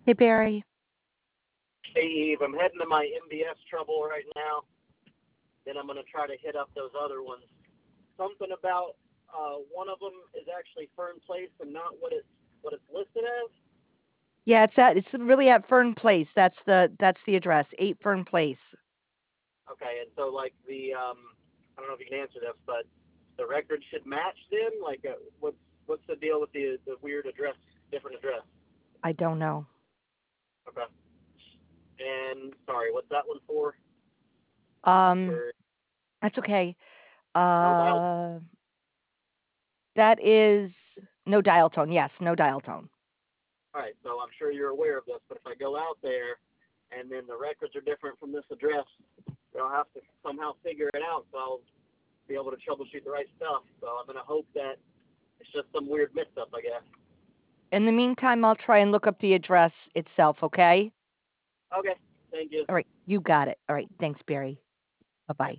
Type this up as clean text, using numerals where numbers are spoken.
Hey, Barry. Hey Eve, I'm heading to my MBS trouble right now. Then I'm gonna try to hit up those other ones. Something about one of them is actually Fern Place and not what it's listed as. Yeah, it's really at Fern Place. That's the address, 8 Fern Place. Okay, and so like I don't know if you can answer this, but the record should match then. Like, what's the deal with the weird address, different address? I don't know. Okay, and sorry, what's that one for? Um, For that's okay. no dial. Uh, that is no dial tone. Yes, no dial tone. All right, so I'm sure you're aware of this, but if I go out there and then the records are different from this address, they'll have to somehow figure it out so I'll be able to troubleshoot the right stuff. So I'm going to hope that it's just some weird mix up, I guess. In the meantime, I'll try and look up the address itself, okay? Okay, thank you. All right, you got it. All right, thanks, Barry. Bye. Bye-bye.